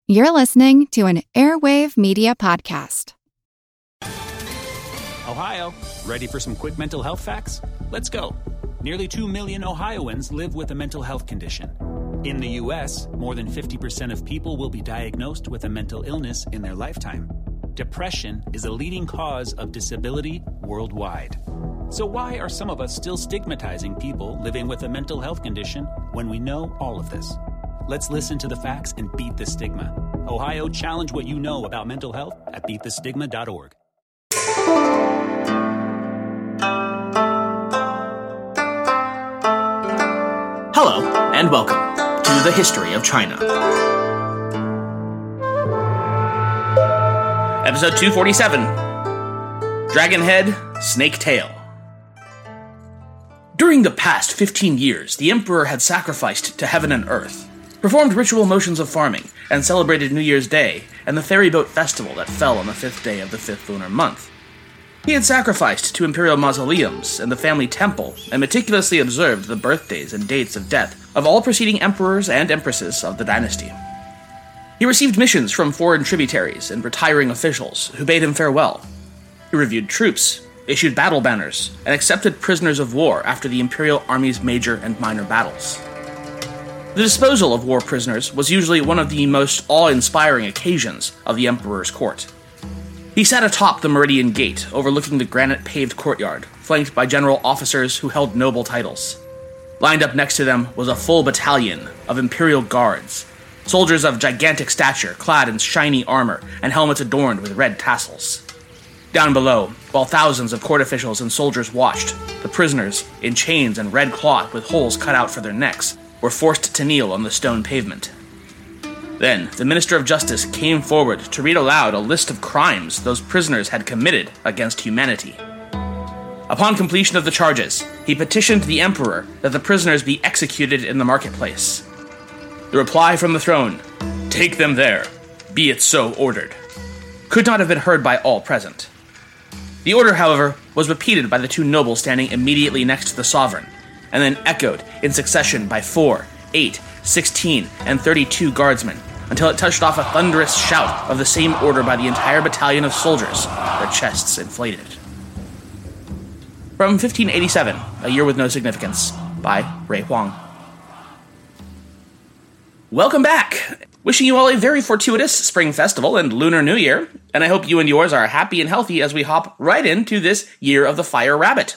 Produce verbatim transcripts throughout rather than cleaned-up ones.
You're listening to an Airwave Media Podcast. Ohio, ready for some quick mental health facts? Let's go. Nearly two million Ohioans live with a mental health condition. In the U S, more than fifty percent of people will be diagnosed with a mental illness in their lifetime. Depression is a leading cause of disability worldwide. So why are some of us still stigmatizing people living with a mental health condition when we know all of this? Let's listen to the facts and beat the stigma. Ohio, challenge what you know about mental health at beat the stigma dot org. Hello, and welcome to the History of China. Episode two forty-seven, Dragon Head, Snake Tail. During the past fifteen years, the Emperor had sacrificed to heaven and earth, performed ritual motions of farming, and celebrated New Year's Day and the ferry boat festival that fell on the fifth day of the fifth lunar month. He had sacrificed to imperial mausoleums and the family temple and meticulously observed the birthdays and dates of death of all preceding emperors and empresses of the dynasty. He received missions from foreign tributaries and retiring officials who bade him farewell. He reviewed troops, issued battle banners, and accepted prisoners of war after the imperial army's major and minor battles. The disposal of war prisoners was usually one of the most awe-inspiring occasions of the emperor's court. He sat atop the Meridian Gate, overlooking the granite-paved courtyard, flanked by general officers who held noble titles. Lined up next to them was a full battalion of imperial guards, soldiers of gigantic stature, clad in shiny armor and helmets adorned with red tassels. Down below, while thousands of court officials and soldiers watched, the prisoners, in chains and red cloth with holes cut out for their necks, were forced to kneel on the stone pavement. Then, the Minister of Justice came forward to read aloud a list of crimes those prisoners had committed against humanity. Upon completion of the charges, he petitioned the Emperor that the prisoners be executed in the marketplace. The reply from the throne, "Take them there, be it so ordered," could not have been heard by all present. The order, however, was repeated by the two nobles standing immediately next to the sovereign, and then echoed in succession by four, eight, sixteen, and thirty-two guardsmen, until it touched off a thunderous shout of the same order by the entire battalion of soldiers, their chests inflated. From fifteen eighty-seven, A Year with No Significance, by Ray Huang. Welcome back! Wishing you all a very fortuitous Spring Festival and Lunar New Year, and I hope you and yours are happy and healthy as we hop right into this Year of the Fire Rabbit.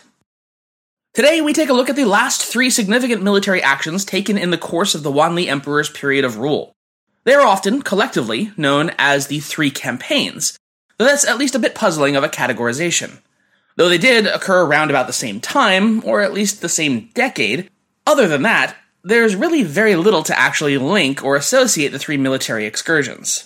Today, we take a look at the last three significant military actions taken in the course of the Wanli Emperor's period of rule. They are often, collectively, known as the Three Campaigns, though that's at least a bit puzzling of a categorization. Though they did occur around about the same time, or at least the same decade, other than that, there's really very little to actually link or associate the three military excursions.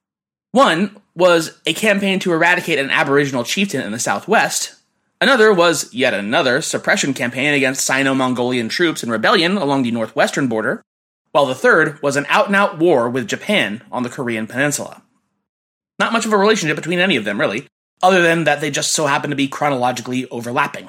One was a campaign to eradicate an aboriginal chieftain in the southwest. Another was yet another suppression campaign against Sino-Mongolian troops in rebellion along the northwestern border, while the third was an out-and-out war with Japan on the Korean peninsula. Not much of a relationship between any of them, really, other than that they just so happen to be chronologically overlapping.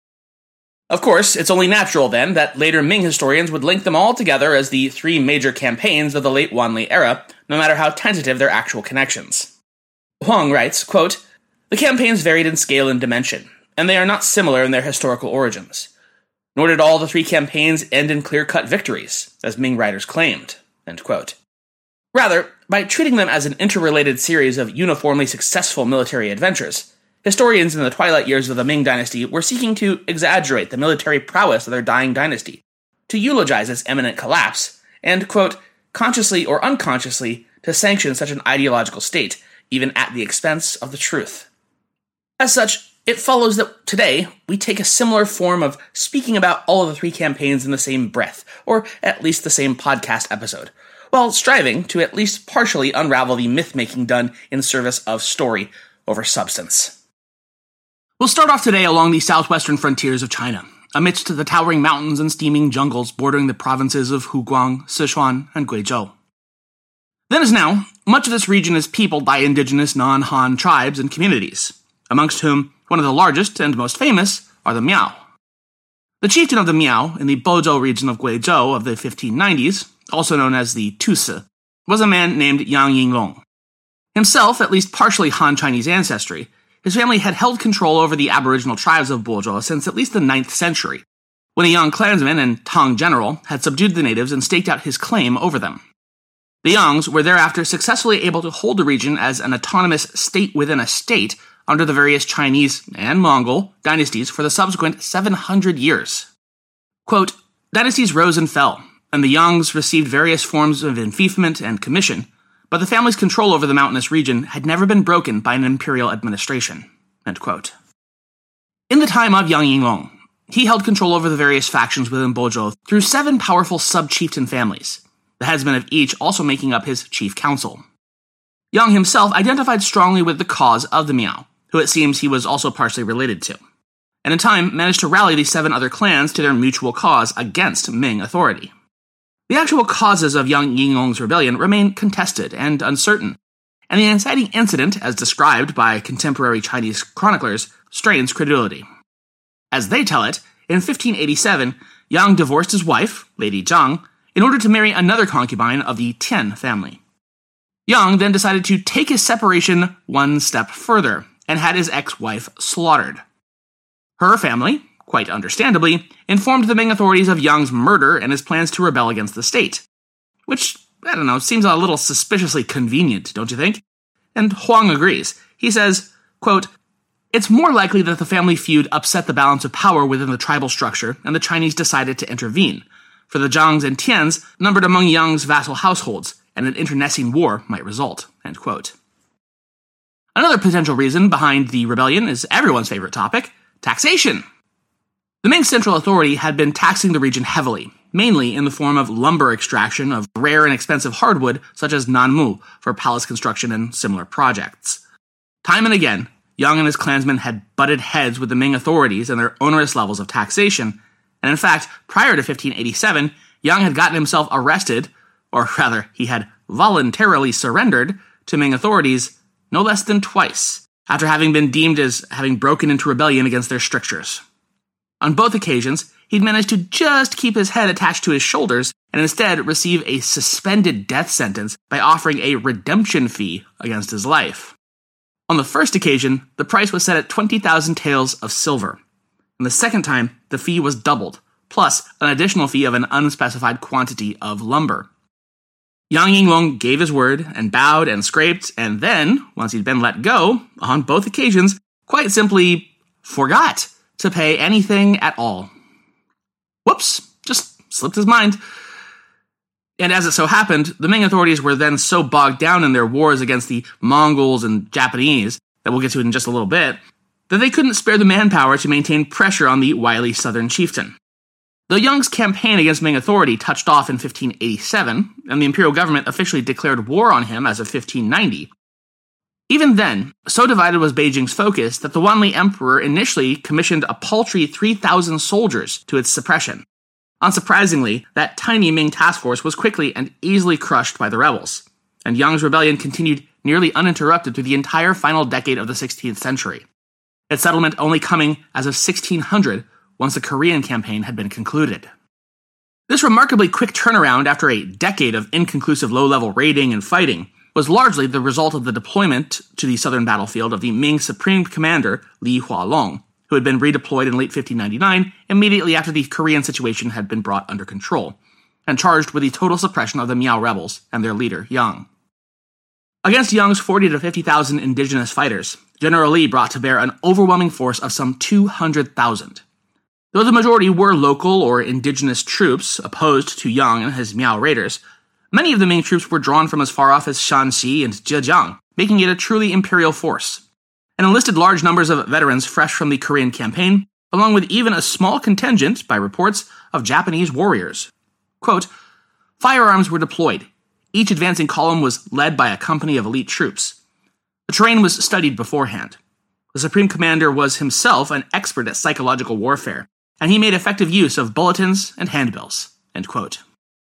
Of course, it's only natural, then, that later Ming historians would link them all together as the three major campaigns of the late Wanli era, no matter how tentative their actual connections. Huang writes, quote, "The campaigns varied in scale and dimension, and they are not similar in their historical origins. Nor did all the three campaigns end in clear-cut victories, as Ming writers claimed." End quote. Rather, by treating them as an interrelated series of uniformly successful military adventures, historians in the twilight years of the Ming dynasty were seeking to exaggerate the military prowess of their dying dynasty, to eulogize its imminent collapse, and, quote, consciously or unconsciously, to sanction such an ideological state, even at the expense of the truth. As such, it follows that today we take a similar form of speaking about all of the three campaigns in the same breath, or at least the same podcast episode, while striving to at least partially unravel the myth-making done in service of story over substance. We'll start off today along the southwestern frontiers of China, amidst the towering mountains and steaming jungles bordering the provinces of Huguang, Sichuan, and Guizhou. Then as now, much of this region is peopled by indigenous non-Han tribes and communities, amongst whom one of the largest and most famous are the Miao. The chieftain of the Miao in the Bozhou region of Guizhou of the fifteen nineties, also known as the Tusi, was a man named Yang Yinglong. Himself at least partially Han Chinese ancestry, his family had held control over the aboriginal tribes of Bozhou since at least the ninth century, when a young clansman and Tang general had subdued the natives and staked out his claim over them. The Yangs were thereafter successfully able to hold the region as an autonomous state within a state under the various Chinese and Mongol dynasties for the subsequent seven hundred years. Quote, dynasties rose and fell, and the Yangs received various forms of enfeoffment and commission, but the family's control over the mountainous region had never been broken by an imperial administration. End quote. In the time of Yang Yinglong, he held control over the various factions within Bozhou through seven powerful sub-chieftain families, the headsmen of each also making up his chief council. Yang himself identified strongly with the cause of the Miao, who it seems he was also partially related to, and in time managed to rally the seven other clans to their mutual cause against Ming authority. The actual causes of Yang Yinglong's rebellion remain contested and uncertain, and the inciting incident, as described by contemporary Chinese chroniclers, strains credulity. As they tell it, in fifteen eighty-seven, Yang divorced his wife, Lady Zhang, in order to marry another concubine of the Tian family. Yang then decided to take his separation one step further, and had his ex-wife slaughtered. Her family, quite understandably, informed the Ming authorities of Yang's murder and his plans to rebel against the state. Which, I don't know, seems a little suspiciously convenient, don't you think? And Huang agrees. He says, quote, it's more likely that the family feud upset the balance of power within the tribal structure, and the Chinese decided to intervene, for the Zhangs and Tians numbered among Yang's vassal households, and an internecine war might result. End quote. Another potential reason behind the rebellion is everyone's favorite topic, taxation. The Ming Central Authority had been taxing the region heavily, mainly in the form of lumber extraction of rare and expensive hardwood such as nanmu for palace construction and similar projects. Time and again, Yang and his clansmen had butted heads with the Ming authorities and their onerous levels of taxation, and in fact, prior to fifteen eighty-seven, Yang had gotten himself arrested, or rather, he had voluntarily surrendered to Ming authorities no less than twice, after having been deemed as having broken into rebellion against their strictures. On both occasions, he'd managed to just keep his head attached to his shoulders and instead receive a suspended death sentence by offering a redemption fee against his life. On the first occasion, the price was set at twenty thousand taels of silver, and the second time, the fee was doubled, plus an additional fee of an unspecified quantity of lumber. Yang Yinglong gave his word and bowed and scraped, and then, once he'd been let go, on both occasions, quite simply forgot to pay anything at all. Whoops, just slipped his mind. And as it so happened, the Ming authorities were then so bogged down in their wars against the Mongols and Japanese, that we'll get to in just a little bit, that they couldn't spare the manpower to maintain pressure on the wily southern chieftain. Though Yang's campaign against Ming authority touched off in fifteen eighty-seven, and the imperial government officially declared war on him as of fifteen ninety, even then, so divided was Beijing's focus that the Wanli Emperor initially commissioned a paltry three thousand soldiers to its suppression. Unsurprisingly, that tiny Ming task force was quickly and easily crushed by the rebels, and Yang's rebellion continued nearly uninterrupted through the entire final decade of the sixteenth century, its settlement only coming as of sixteen hundred, once the Korean campaign had been concluded. This remarkably quick turnaround after a decade of inconclusive low-level raiding and fighting was largely the result of the deployment to the southern battlefield of the Ming Supreme Commander Li Hualong, who had been redeployed in late fifteen ninety-nine, immediately after the Korean situation had been brought under control, and charged with the total suppression of the Miao rebels and their leader, Yang. Against Yang's forty to fifty thousand indigenous fighters, General Li brought to bear an overwhelming force of some two hundred thousand. Though the majority were local or indigenous troops opposed to Yang and his Miao raiders, many of the Ming troops were drawn from as far off as Shanxi and Zhejiang, making it a truly imperial force, and enlisted large numbers of veterans fresh from the Korean campaign, along with even a small contingent, by reports, of Japanese warriors. Quote, firearms were deployed. Each advancing column was led by a company of elite troops. The terrain was studied beforehand. The Supreme Commander was himself an expert at psychological warfare, and he made effective use of bulletins and handbills. End quote.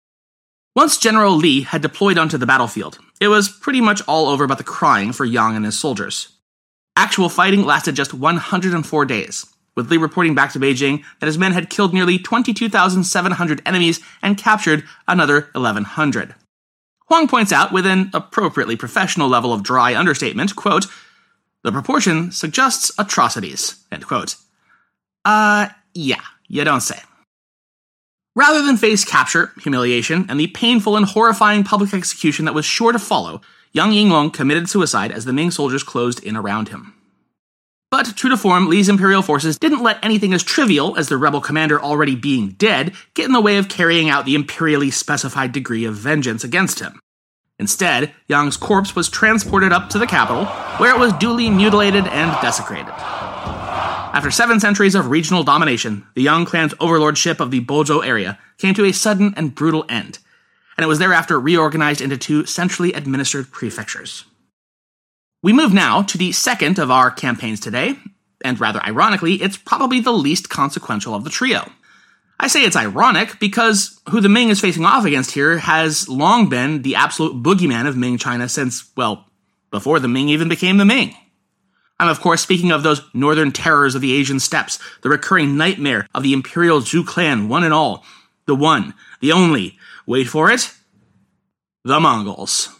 Once General Li had deployed onto the battlefield, it was pretty much all over but the crying for Yang and his soldiers. Actual fighting lasted just one hundred four days, with Li reporting back to Beijing that his men had killed nearly twenty-two thousand seven hundred enemies and captured another eleven hundred. Huang points out, with an appropriately professional level of dry understatement, quote, "The proportion suggests atrocities," end quote. Uh, yeah, you don't say. Rather than face capture, humiliation, and the painful and horrifying public execution that was sure to follow, young Yinglong committed suicide as the Ming soldiers closed in around him. But, true to form, Li's imperial forces didn't let anything as trivial as the rebel commander already being dead get in the way of carrying out the imperially specified degree of vengeance against him. Instead, Yang's corpse was transported up to the capital, where it was duly mutilated and desecrated. After seven centuries of regional domination, the Yang clan's overlordship of the Bozhou area came to a sudden and brutal end, and it was thereafter reorganized into two centrally administered prefectures. We move now to the second of our campaigns today, and rather ironically, it's probably the least consequential of the trio. I say it's ironic because who the Ming is facing off against here has long been the absolute boogeyman of Ming China since, well, before the Ming even became the Ming. I'm of course speaking of those northern terrors of the Asian steppes, the recurring nightmare of the imperial Zhou clan, one and all. The one, the only, wait for it, the Mongols.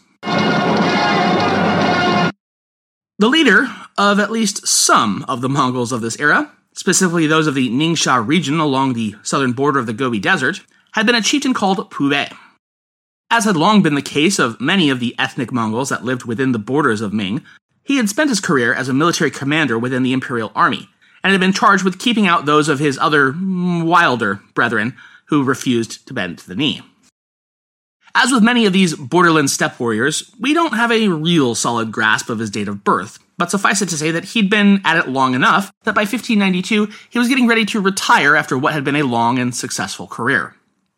The leader of at least some of the Mongols of this era, specifically those of the Ningxia region along the southern border of the Gobi Desert, had been a chieftain called Pu Bei. As had long been the case of many of the ethnic Mongols that lived within the borders of Ming, he had spent his career as a military commander within the imperial army, and had been charged with keeping out those of his other, wilder brethren who refused to bend the knee. As with many of these borderland steppe warriors, we don't have a real solid grasp of his date of birth, but suffice it to say that he'd been at it long enough that by fifteen ninety-two he was getting ready to retire after what had been a long and successful career.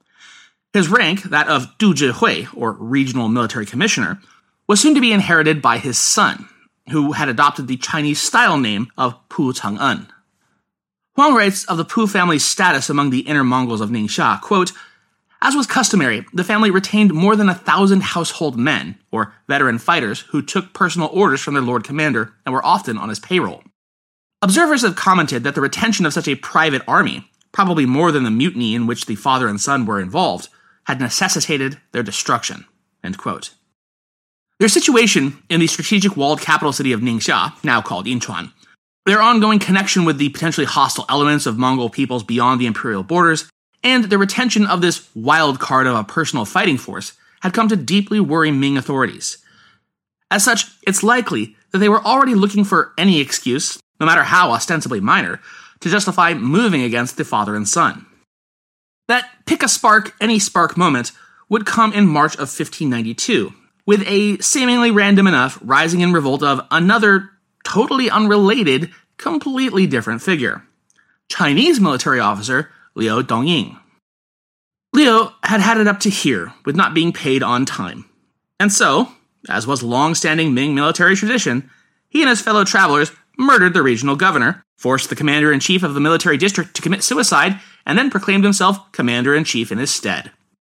His rank, that of Du Zhihui, or Regional Military Commissioner, was soon to be inherited by his son, who had adopted the Chinese style name of Pu Chang'en. Huang writes of the Pu family's status among the inner Mongols of Ningxia, quote, "As was customary, the family retained more than a thousand household men, or veteran fighters, who took personal orders from their lord commander and were often on his payroll. Observers have commented that the retention of such a private army, probably more than the mutiny in which the father and son were involved, had necessitated their destruction." End quote. Their situation in the strategic walled capital city of Ningxia, now called Yinchuan, their ongoing connection with the potentially hostile elements of Mongol peoples beyond the imperial borders, and the retention of this wild card of a personal fighting force had come to deeply worry Ming authorities. As such, it's likely that they were already looking for any excuse, no matter how ostensibly minor, to justify moving against the father and son. That pick-a-spark, any-spark moment would come in March of fifteen ninety-two, with a seemingly random enough rising in revolt of another, totally unrelated, completely different figure. Chinese military officer Liu Dongying. Liu had had it up to here with not being paid on time. And so, as was long-standing Ming military tradition, he and his fellow travelers murdered the regional governor, forced the commander-in-chief of the military district to commit suicide, and then proclaimed himself commander-in-chief in his stead.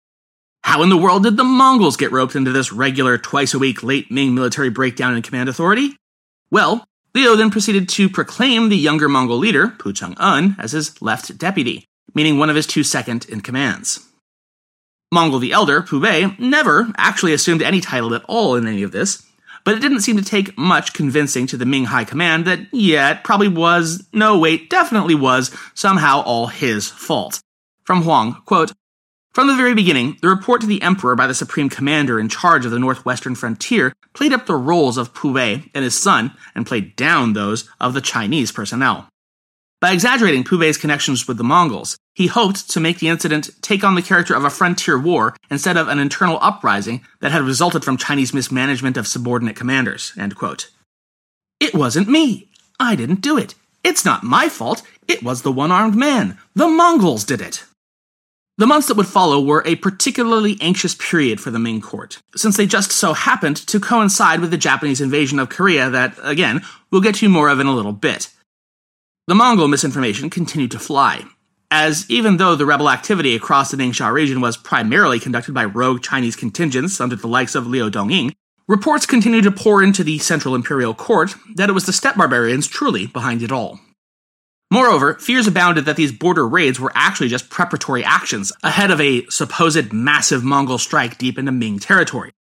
How in the world did the Mongols get roped into this regular twice-a-week late Ming military breakdown in command authority? Well, Liu then proceeded to proclaim the younger Mongol leader, Pu Chang'en, as his left deputy, meaning one of his two second-in-commands. Mongol the Elder, Pu Bei, never actually assumed any title at all in any of this, but it didn't seem to take much convincing to the Ming High Command that, yeah, it probably was, no wait, definitely was, somehow all his fault. From Huang, quote, "From the very beginning, the report to the Emperor by the Supreme Commander in charge of the northwestern frontier played up the roles of Pu Bei and his son and played down those of the Chinese personnel. By exaggerating Pu Bei's connections with the Mongols, he hoped to make the incident take on the character of a frontier war instead of an internal uprising that had resulted from Chinese mismanagement of subordinate commanders." End quote. "It wasn't me. I didn't do it. It's not my fault. It was the one-armed man. The Mongols did it." The months that would follow were a particularly anxious period for the Ming court, since they just so happened to coincide with the Japanese invasion of Korea that, again, we'll get to more of in a little bit. The Mongol misinformation continued to fly, as even though the rebel activity across the Ningxia region was primarily conducted by rogue Chinese contingents under the likes of Liu Dongying, reports continued to pour into the Central Imperial Court that it was the steppe barbarians truly behind it all. Moreover, fears abounded that these border raids were actually just preparatory actions ahead of a supposed massive Mongol strike deep into Ming territory,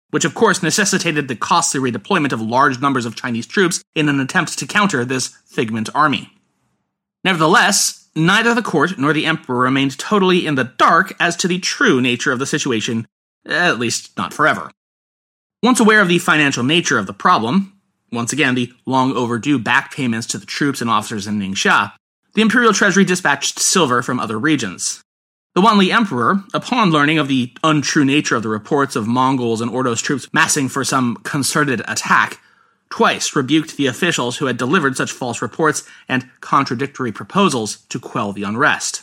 which of course necessitated the costly redeployment of large numbers of Chinese troops in an attempt to counter this figment army. Nevertheless, neither the court nor the emperor remained totally in the dark as to the true nature of the situation, at least not forever. Once aware of the financial nature of the problem, once again the long overdue back payments to the troops and officers in Ningxia, the imperial treasury dispatched silver from other regions. The Wanli emperor, upon learning of the untrue nature of the reports of Mongols and Ordos troops massing for some concerted attack, twice rebuked the officials who had delivered such false reports and contradictory proposals to quell the unrest.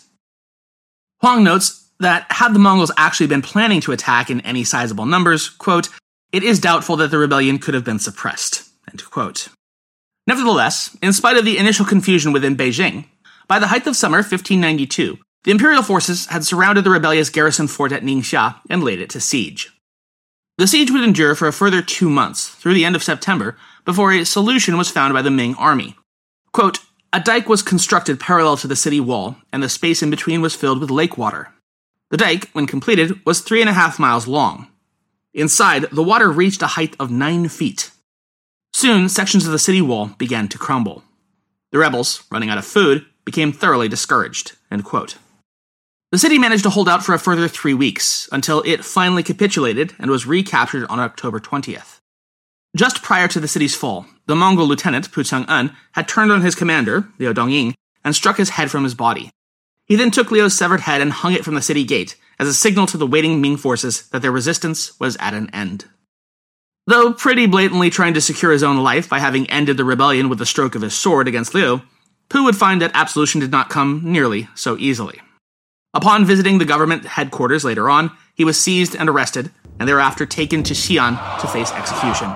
Huang notes that had the Mongols actually been planning to attack in any sizable numbers, quote, "it is doubtful that the rebellion could have been suppressed," end quote. Nevertheless, in spite of the initial confusion within Beijing, by the height of summer fifteen ninety-two, the imperial forces had surrounded the rebellious garrison fort at Ningxia and laid it to siege. The siege would endure for a further two months, through the end of September, before a solution was found by the Ming army. Quote, "a dike was constructed parallel to the city wall, and the space in between was filled with lake water. The dike, when completed, was three and a half miles long. Inside, the water reached a height of nine feet. Soon, sections of the city wall began to crumble. The rebels, running out of food, became thoroughly discouraged," end quote. The city managed to hold out for a further three weeks, until it finally capitulated and was recaptured on October twentieth. Just prior to the city's fall, the Mongol lieutenant, Pu Chang'an, had turned on his commander, Liu Dongying, and struck his head from his body. He then took Liu's severed head and hung it from the city gate, as a signal to the waiting Ming forces that their resistance was at an end. Though pretty blatantly trying to secure his own life by having ended the rebellion with the stroke of his sword against Liu, Pu would find that absolution did not come nearly so easily. Upon visiting the government headquarters later on, he was seized and arrested, and thereafter taken to Xi'an to face execution.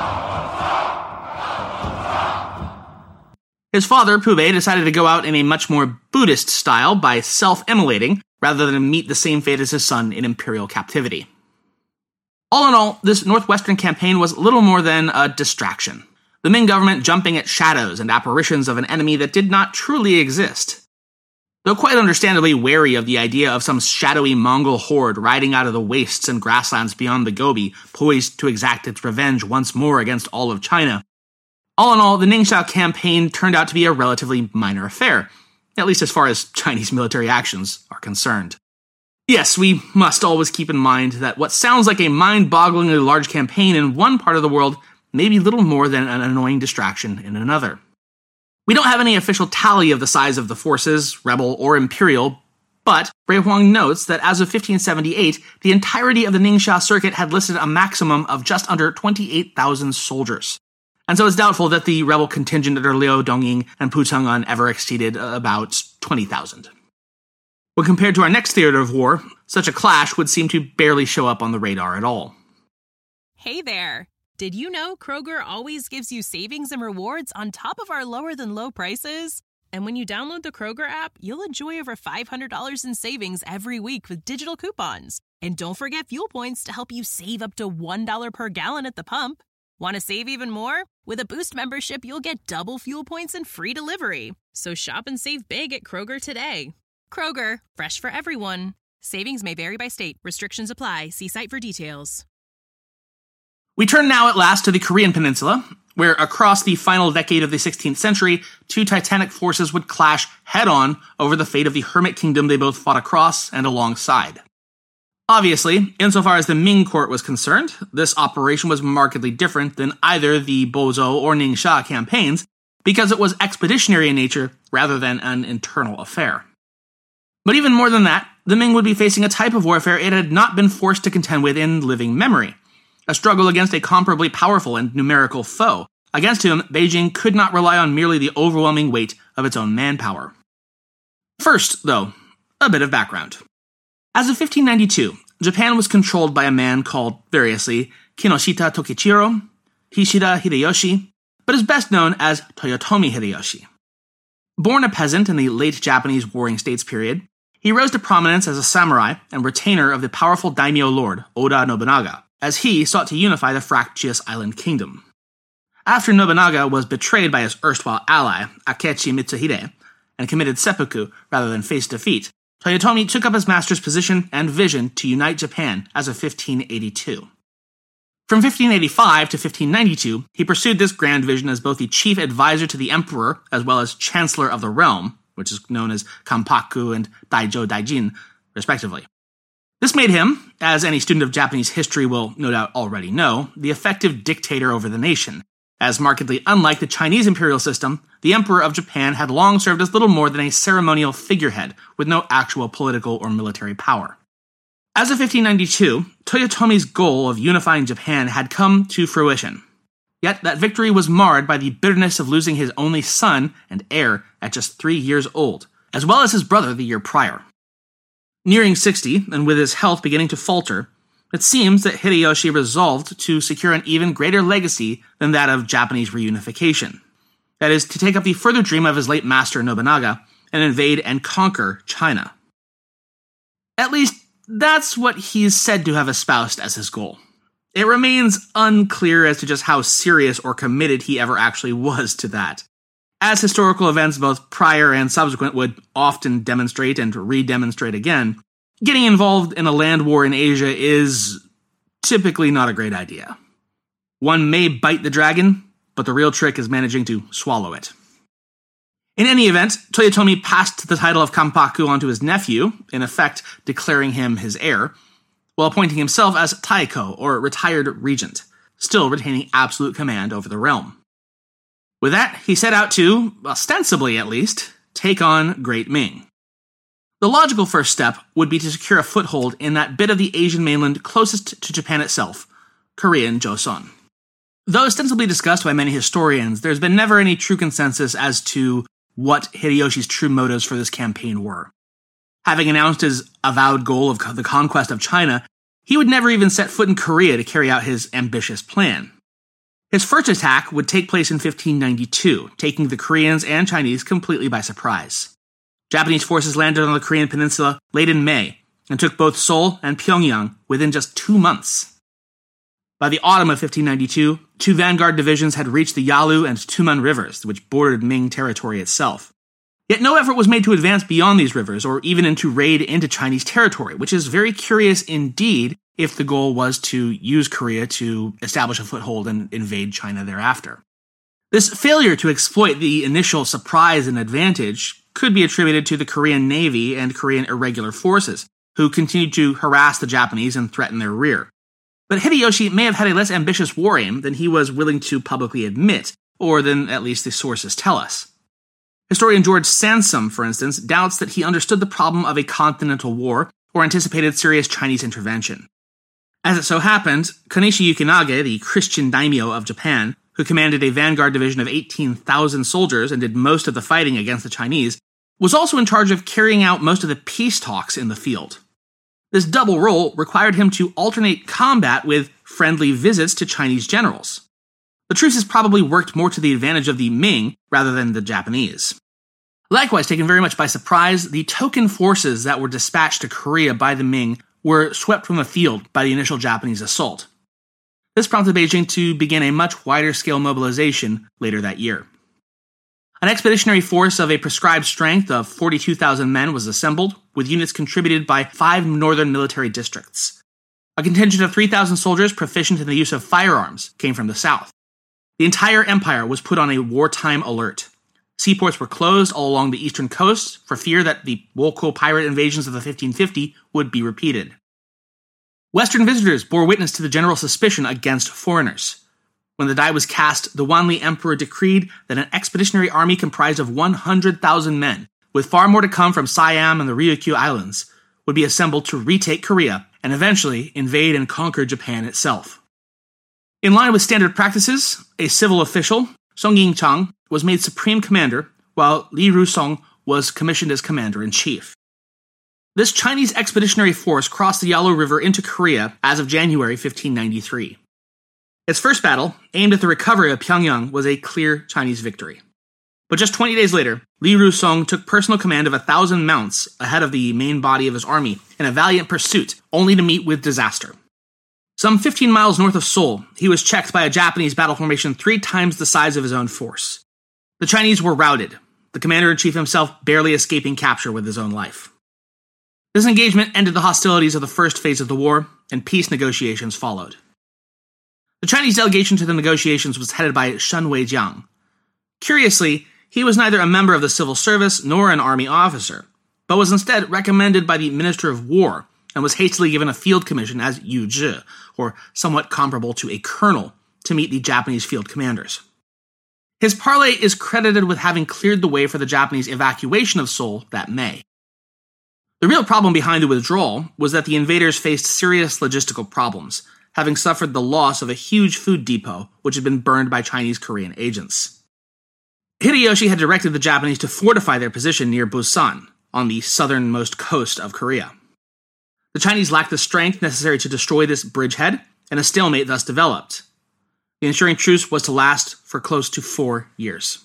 His father, Pu Bei, decided to go out in a much more Buddhist style by self-immolating, rather than meet the same fate as his son in imperial captivity. All in all, this northwestern campaign was little more than a distraction. The Ming government jumping at shadows and apparitions of an enemy that did not truly exist. Though quite understandably wary of the idea of some shadowy Mongol horde riding out of the wastes and grasslands beyond the Gobi, poised to exact its revenge once more against all of China, all in all, the Ningxia campaign turned out to be a relatively minor affair, at least as far as Chinese military actions are concerned. Yes, we must always keep in mind that what sounds like a mind-bogglingly large campaign in one part of the world may be little more than an annoying distraction in another. We don't have any official tally of the size of the forces, rebel or imperial, but Ray Huang notes that as of fifteen seventy-eight, the entirety of the Ningxia circuit had listed a maximum of just under twenty-eight thousand soldiers. And so it's doubtful that the rebel contingent under Liu Dongying and Pu Chang'an ever exceeded about twenty thousand. When compared to our next theater of war, such a clash would seem to barely show up on the radar at all. Hey there! Did you know Kroger always gives you savings and rewards on top of our lower-than-low prices? And when you download the Kroger app, you'll enjoy over five hundred dollars in savings every week with digital coupons. And don't forget fuel points to help you save up to one dollar per gallon at the pump. Want to save even more? With a Boost membership, you'll get double fuel points and free delivery. So shop and save big at Kroger today. Kroger, fresh for everyone. Savings may vary by state. Restrictions apply. See site for details. We turn now at last to the Korean Peninsula, where across the final decade of the sixteenth century, two titanic forces would clash head-on over the fate of the hermit kingdom they both fought across and alongside. Obviously, insofar as the Ming court was concerned, this operation was markedly different than either the Bozhou or Ningxia campaigns, because it was expeditionary in nature rather than an internal affair. But even more than that, the Ming would be facing a type of warfare it had not been forced to contend with in living memory. A struggle against a comparably powerful and numerical foe, against whom Beijing could not rely on merely the overwhelming weight of its own manpower. First, though, a bit of background. As of fifteen ninety-two, Japan was controlled by a man called, variously, Kinoshita Tokichiro, Hishida Hideyoshi, but is best known as Toyotomi Hideyoshi. Born a peasant in the late Japanese Warring States period, he rose to prominence as a samurai and retainer of the powerful daimyo lord Oda Nobunaga, as he sought to unify the fractious island kingdom. After Nobunaga was betrayed by his erstwhile ally, Akechi Mitsuhide, and committed seppuku rather than face defeat, Toyotomi took up his master's position and vision to unite Japan as of fifteen eighty-two. From fifteen eighty-five to fifteen ninety-two, he pursued this grand vision as both the chief advisor to the emperor as well as chancellor of the realm, which is known as Kanpaku and Daijo Daijin, respectively. This made him, as any student of Japanese history will no doubt already know, the effective dictator over the nation. As markedly unlike the Chinese imperial system, the Emperor of Japan had long served as little more than a ceremonial figurehead with no actual political or military power. As of fifteen ninety-two, Toyotomi's goal of unifying Japan had come to fruition. Yet that victory was marred by the bitterness of losing his only son and heir at just three years old, as well as his brother the year prior. Nearing sixty, and with his health beginning to falter, it seems that Hideyoshi resolved to secure an even greater legacy than that of Japanese reunification. That is, to take up the further dream of his late master Nobunaga and invade and conquer China. At least, that's what he's said to have espoused as his goal. It remains unclear as to just how serious or committed he ever actually was to that. As historical events both prior and subsequent would often demonstrate and re-demonstrate again, getting involved in a land war in Asia is typically not a great idea. One may bite the dragon, but the real trick is managing to swallow it. In any event, Toyotomi passed the title of Kanpaku onto his nephew, in effect declaring him his heir, while appointing himself as Taiko, or retired regent, still retaining absolute command over the realm. With that, he set out to, ostensibly at least, take on Great Ming. The logical first step would be to secure a foothold in that bit of the Asian mainland closest to Japan itself, Korean Joseon. Though ostensibly discussed by many historians, there's been never any true consensus as to what Hideyoshi's true motives for this campaign were. Having announced his avowed goal of the conquest of China, he would never even set foot in Korea to carry out his ambitious plan. His first attack would take place in fifteen ninety-two, taking the Koreans and Chinese completely by surprise. Japanese forces landed on the Korean peninsula late in May and took both Seoul and Pyongyang within just two months. By the autumn of fifteen ninety-two, two vanguard divisions had reached the Yalu and Tumen rivers, which bordered Ming territory itself. Yet no effort was made to advance beyond these rivers or even into raid into Chinese territory, which is very curious indeed if the goal was to use Korea to establish a foothold and invade China thereafter. This failure to exploit the initial surprise and advantage could be attributed to the Korean Navy and Korean irregular forces, who continued to harass the Japanese and threaten their rear. But Hideyoshi may have had a less ambitious war aim than he was willing to publicly admit, or than at least the sources tell us. Historian George Sansom, for instance, doubts that he understood the problem of a continental war or anticipated serious Chinese intervention. As it so happened, Konishi Yukinage, the Christian daimyo of Japan, who commanded a vanguard division of eighteen thousand soldiers and did most of the fighting against the Chinese, was also in charge of carrying out most of the peace talks in the field. This double role required him to alternate combat with friendly visits to Chinese generals. The truces probably worked more to the advantage of the Ming rather than the Japanese. Likewise, taken very much by surprise, the token forces that were dispatched to Korea by the Ming were swept from the field by the initial Japanese assault. This prompted Beijing to begin a much wider-scale mobilization later that year. An expeditionary force of a prescribed strength of forty-two thousand men was assembled, with units contributed by five northern military districts. A contingent of three thousand soldiers proficient in the use of firearms came from the south. The entire empire was put on a wartime alert. Seaports were closed all along the eastern coast for fear that the Woko pirate invasions of the fifteen fifty would be repeated. Western visitors bore witness to the general suspicion against foreigners. When the die was cast, the Wanli Emperor decreed that an expeditionary army comprised of one hundred thousand men, with far more to come from Siam and the Ryukyu Islands, would be assembled to retake Korea and eventually invade and conquer Japan itself. In line with standard practices, a civil official, Song Ying-chang, was made supreme commander, while Li Rusong was commissioned as commander-in-chief. This Chinese expeditionary force crossed the Yalu River into Korea as of January fifteen ninety-three. Its first battle, aimed at the recovery of Pyongyang, was a clear Chinese victory. But just twenty days later, Li Rusong took personal command of a thousand mounts ahead of the main body of his army in a valiant pursuit, only to meet with disaster. Some fifteen miles north of Seoul, he was checked by a Japanese battle formation three times the size of his own force. The Chinese were routed, the commander-in-chief himself barely escaping capture with his own life. This engagement ended the hostilities of the first phase of the war, and peace negotiations followed. The Chinese delegation to the negotiations was headed by Shen Weijiang. Curiously, he was neither a member of the civil service nor an army officer, but was instead recommended by the Minister of War and was hastily given a field commission as Yu Zhi, or somewhat comparable to a colonel, to meet the Japanese field commanders. His parley is credited with having cleared the way for the Japanese evacuation of Seoul that May. The real problem behind the withdrawal was that the invaders faced serious logistical problems, having suffered the loss of a huge food depot which had been burned by Chinese Korean agents. Hideyoshi had directed the Japanese to fortify their position near Busan, on the southernmost coast of Korea. The Chinese lacked the strength necessary to destroy this bridgehead, and a stalemate thus developed. The ensuing truce was to last for close to four years.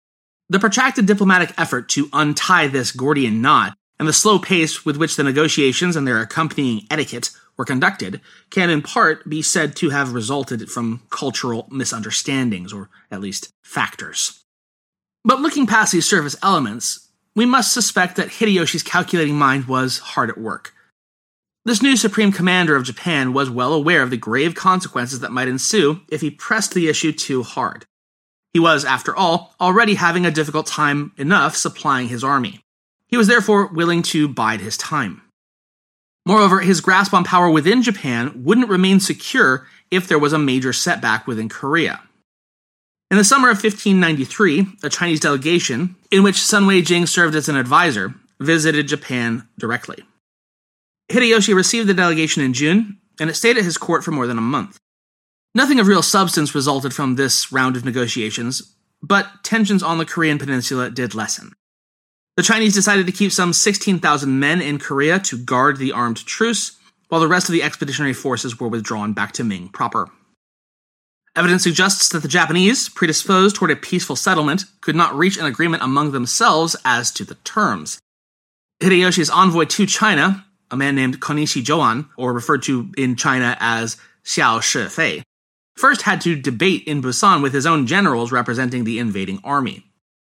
The protracted diplomatic effort to untie this Gordian knot, and the slow pace with which the negotiations and their accompanying etiquette were conducted, can in part be said to have resulted from cultural misunderstandings, or at least factors. But looking past these surface elements, we must suspect that Hideyoshi's calculating mind was hard at work. This new supreme commander of Japan was well aware of the grave consequences that might ensue if he pressed the issue too hard. He was, after all, already having a difficult time enough supplying his army. He was therefore willing to bide his time. Moreover, his grasp on power within Japan wouldn't remain secure if there was a major setback within Korea. In the summer of fifteen ninety-three, a Chinese delegation, in which Sun Weijing served as an advisor, visited Japan directly. Hideyoshi received the delegation in June, and it stayed at his court for more than a month. Nothing of real substance resulted from this round of negotiations, but tensions on the Korean peninsula did lessen. The Chinese decided to keep some sixteen thousand men in Korea to guard the armed truce, while the rest of the expeditionary forces were withdrawn back to Ming proper. Evidence suggests that the Japanese, predisposed toward a peaceful settlement, could not reach an agreement among themselves as to the terms. Hideyoshi's envoy to China, a man named Konishi Joan, or referred to in China as Xiao Shifei, first had to debate in Busan with his own generals representing the invading army.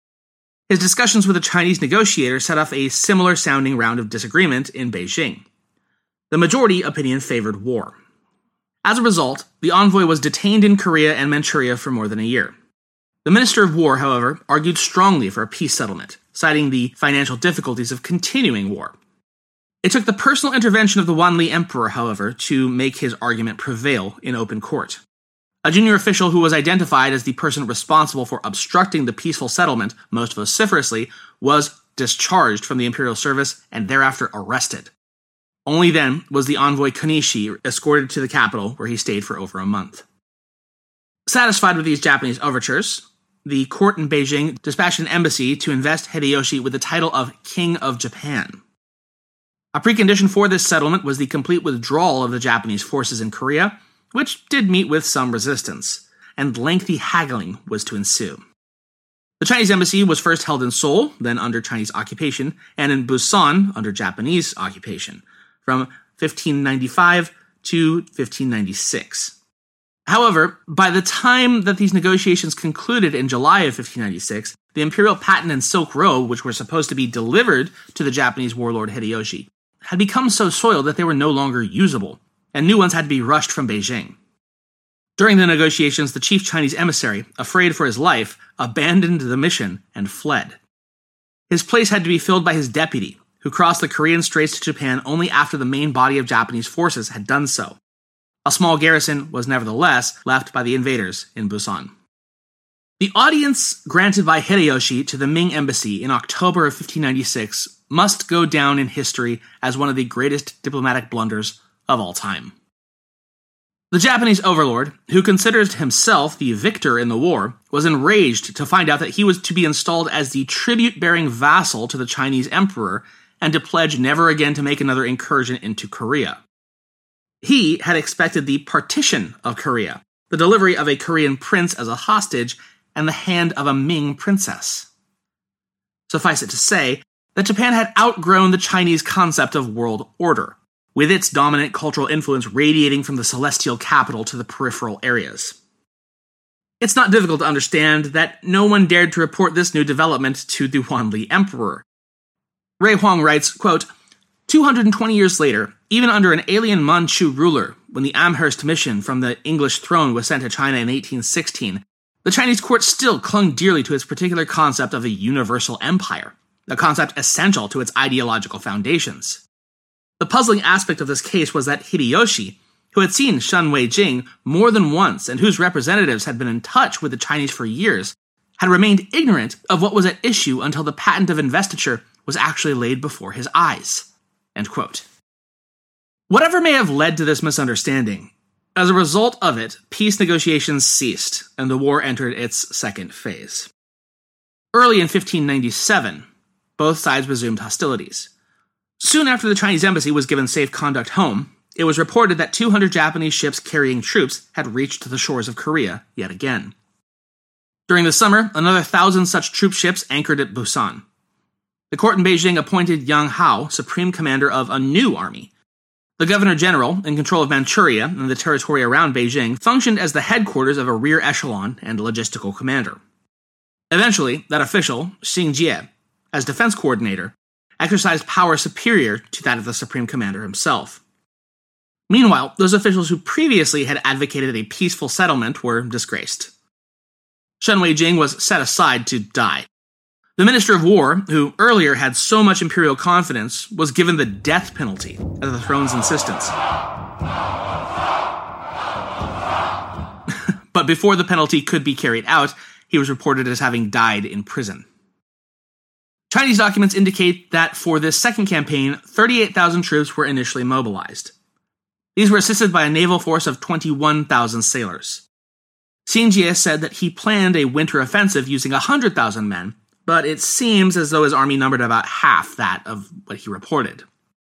His discussions with the Chinese negotiator set off a similar-sounding round of disagreement in Beijing. The majority opinion favored war. As a result, the envoy was detained in Korea and Manchuria for more than a year. The Minister of War, however, argued strongly for a peace settlement, citing the financial difficulties of continuing war. It took the personal intervention of the Wanli Emperor, however, to make his argument prevail in open court. A junior official who was identified as the person responsible for obstructing the peaceful settlement most vociferously was discharged from the imperial service and thereafter arrested. Only then was the envoy Konishi escorted to the capital, where he stayed for over a month. Satisfied with these Japanese overtures, the court in Beijing dispatched an embassy to invest Hideyoshi with the title of King of Japan. A precondition for this settlement was the complete withdrawal of the Japanese forces in Korea, which did meet with some resistance, and lengthy haggling was to ensue. The Chinese embassy was first held in Seoul, then under Chinese occupation, and in Busan under Japanese occupation, from fifteen ninety-five to fifteen ninety-six. However, by the time that these negotiations concluded in July of fifteen ninety-six, the imperial patent and silk robe, which were supposed to be delivered to the Japanese warlord Hideyoshi, had become so soiled that they were no longer usable, and new ones had to be rushed from Beijing. During the negotiations, the chief Chinese emissary, afraid for his life, abandoned the mission and fled. His place had to be filled by his deputy, who crossed the Korean Straits to Japan only after the main body of Japanese forces had done so. A small garrison was nevertheless left by the invaders in Busan. The audience granted by Hideyoshi to the Ming embassy in October of fifteen ninety-six must go down in history as one of the greatest diplomatic blunders of all time. The Japanese overlord, who considers himself the victor in the war, was enraged to find out that he was to be installed as the tribute-bearing vassal to the Chinese emperor and to pledge never again to make another incursion into Korea. He had expected the partition of Korea, the delivery of a Korean prince as a hostage, and the hand of a Ming princess. Suffice it to say that Japan had outgrown the Chinese concept of world order, with its dominant cultural influence radiating from the celestial capital to the peripheral areas. It's not difficult to understand that no one dared to report this new development to the Wanli Emperor. Ray Huang writes, quote, two hundred twenty years later, even under an alien Manchu ruler, when the Amherst mission from the English throne was sent to China in eighteen sixteen, the Chinese court still clung dearly to its particular concept of a universal empire, a concept essential to its ideological foundations. The puzzling aspect of this case was that Hideyoshi, who had seen Shen Weijing more than once and whose representatives had been in touch with the Chinese for years, had remained ignorant of what was at issue until the patent of investiture was actually laid before his eyes. End quote. Whatever may have led to this misunderstanding, as a result of it, peace negotiations ceased, and the war entered its second phase. Early in fifteen ninety-seven, both sides resumed hostilities. Soon after the Chinese embassy was given safe conduct home, it was reported that two hundred Japanese ships carrying troops had reached the shores of Korea yet again. During the summer, another thousand such troop ships anchored at Busan. The court in Beijing appointed Yang Hao supreme commander of a new army. The governor-general, in control of Manchuria and the territory around Beijing, functioned as the headquarters of a rear echelon and logistical commander. Eventually, that official, Xing Jie, as defense coordinator, exercised power superior to that of the supreme commander himself. Meanwhile, those officials who previously had advocated a peaceful settlement were disgraced. Shen Weijing was set aside to die. The Minister of War, who earlier had so much imperial confidence, was given the death penalty at the throne's insistence. But before the penalty could be carried out, he was reported as having died in prison. Chinese documents indicate that for this second campaign, thirty-eight thousand troops were initially mobilized. These were assisted by a naval force of twenty-one thousand sailors. Xing Jie said that he planned a winter offensive using one hundred thousand men, but it seems as though his army numbered about half that of what he reported.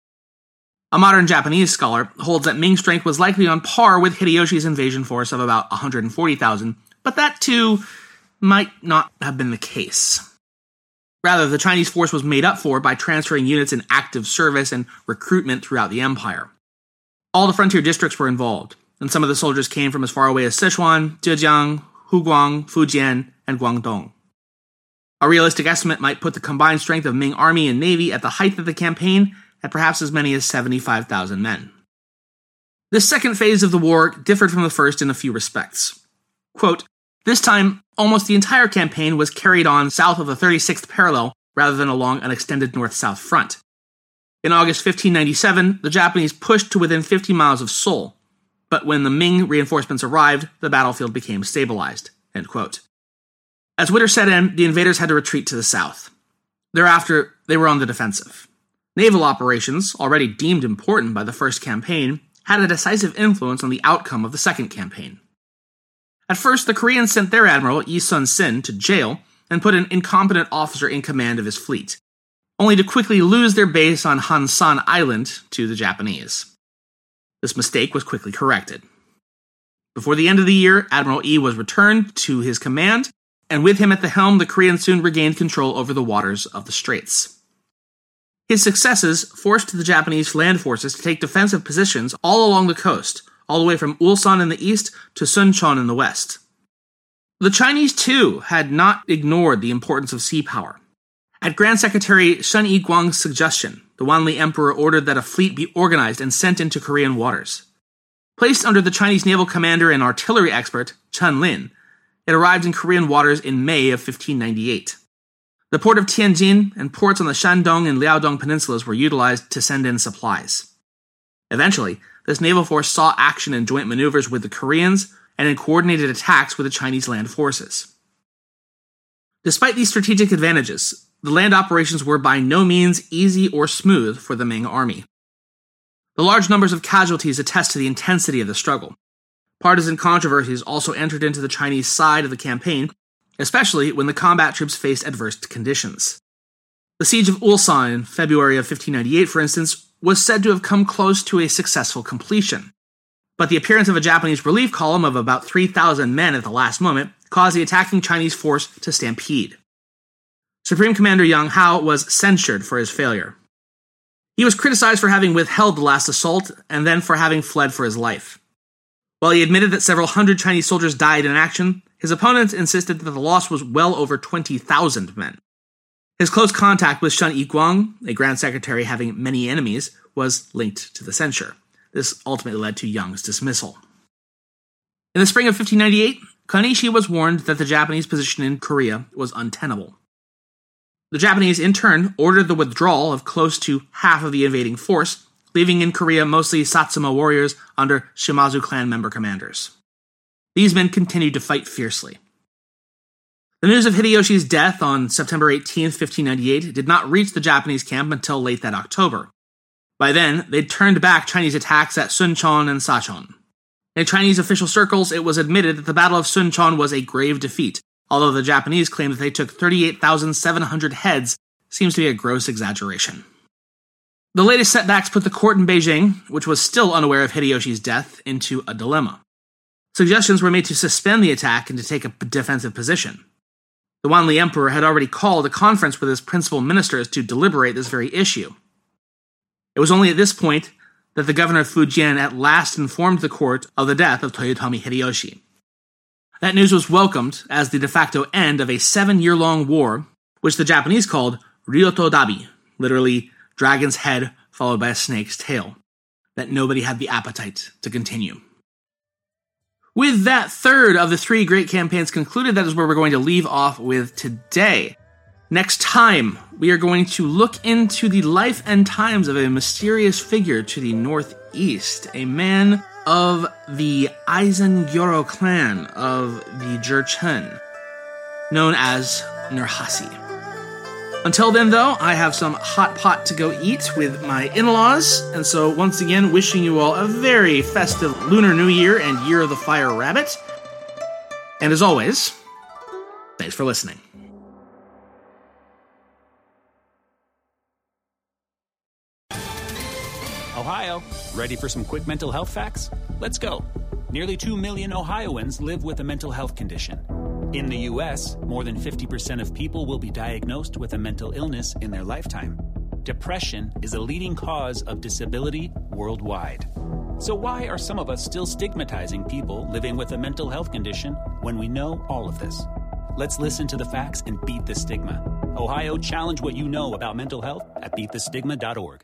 A modern Japanese scholar holds that Ming's strength was likely on par with Hideyoshi's invasion force of about one hundred forty thousand, but that too might not have been the case. Rather, the Chinese force was made up for by transferring units in active service and recruitment throughout the empire. All the frontier districts were involved, and some of the soldiers came from as far away as Sichuan, Zhejiang, Huguang, Fujian, and Guangdong. A realistic estimate might put the combined strength of Ming army and navy at the height of the campaign at perhaps as many as seventy-five thousand men. This second phase of the war differed from the first in a few respects. Quote, this time, almost the entire campaign was carried on south of the thirty-sixth parallel rather than along an extended north-south front. In August fifteen ninety-seven, the Japanese pushed to within fifty miles of Seoul, but when the Ming reinforcements arrived, the battlefield became stabilized. End quote. As winter set in, the invaders had to retreat to the south. Thereafter, they were on the defensive. Naval operations, already deemed important by the first campaign, had a decisive influence on the outcome of the second campaign. At first, the Koreans sent their admiral, Yi Sun-sin, to jail and put an incompetent officer in command of his fleet, only to quickly lose their base on Hansan Island to the Japanese. This mistake was quickly corrected. Before the end of the year, Admiral Yi was returned to his command, and with him at the helm, the Koreans soon regained control over the waters of the straits. His successes forced the Japanese land forces to take defensive positions all along the coast, all the way from Ulsan in the east to Suncheon in the west. The Chinese, too, had not ignored the importance of sea power. At Grand Secretary Shen Yiguang's suggestion, the Wanli Emperor ordered that a fleet be organized and sent into Korean waters. Placed under the Chinese naval commander and artillery expert, Chen Lin, it arrived in Korean waters in May of fifteen ninety-eight. The port of Tianjin and ports on the Shandong and Liaodong peninsulas were utilized to send in supplies. Eventually, this naval force saw action in joint maneuvers with the Koreans and in coordinated attacks with the Chinese land forces. Despite these strategic advantages, the land operations were by no means easy or smooth for the Ming army. The large numbers of casualties attest to the intensity of the struggle. Partisan controversies also entered into the Chinese side of the campaign, especially when the combat troops faced adverse conditions. The siege of Ulsan in February of fifteen ninety-eight, for instance, was said to have come close to a successful completion. But the appearance of a Japanese relief column of about three thousand men at the last moment caused the attacking Chinese force to stampede. Supreme Commander Yang Hao was censured for his failure. He was criticized for having withheld the last assault and then for having fled for his life. While he admitted that several hundred Chinese soldiers died in action, his opponents insisted that the loss was well over twenty thousand men. His close contact with Shen Yiguang, a Grand Secretary having many enemies, was linked to the censure. This ultimately led to Young's dismissal. In the spring of fifteen ninety-eight, Konishi was warned that the Japanese position in Korea was untenable. The Japanese, in turn, ordered the withdrawal of close to half of the invading force, leaving in Korea mostly Satsuma warriors under Shimazu clan member commanders. These men continued to fight fiercely. The news of Hideyoshi's death on September eighteenth, fifteen ninety-eight did not reach the Japanese camp until late that October. By then, they'd turned back Chinese attacks at Suncheon and Sachon. In Chinese official circles, it was admitted that the Battle of Suncheon was a grave defeat, although the Japanese claimed that they took thirty-eight thousand seven hundred heads seems to be a gross exaggeration. The latest setbacks put the court in Beijing, which was still unaware of Hideyoshi's death, into a dilemma. Suggestions were made to suspend the attack and to take a defensive position. The Wanli Emperor had already called a conference with his principal ministers to deliberate this very issue. It was only at this point that the governor of Fujian at last informed the court of the death of Toyotomi Hideyoshi. That news was welcomed as the de facto end of a seven-year-long war, which the Japanese called Ryoto Dabi, literally dragon's head followed by a snake's tail, that nobody had the appetite to continue. With that third of the three great campaigns concluded, that is where we're going to leave off with today. Next time, we are going to look into the life and times of a mysterious figure to the northeast, a man of the Aizen Gyoro clan of the Jurchen, known as Nurhasi. Until then, though, I have some hot pot to go eat with my in-laws, and so once again, wishing you all a very festive Lunar New Year and Year of the Fire Rabbit. And as always, thanks for listening. Ohio, ready for some quick mental health facts? Let's go. Nearly two million Ohioans live with a mental health condition. In the U S, more than fifty percent of people will be diagnosed with a mental illness in their lifetime. Depression is a leading cause of disability worldwide. So why are some of us still stigmatizing people living with a mental health condition when we know all of this? Let's listen to the facts and beat the stigma. Ohio, challenge what you know about mental health at beat the stigma dot org.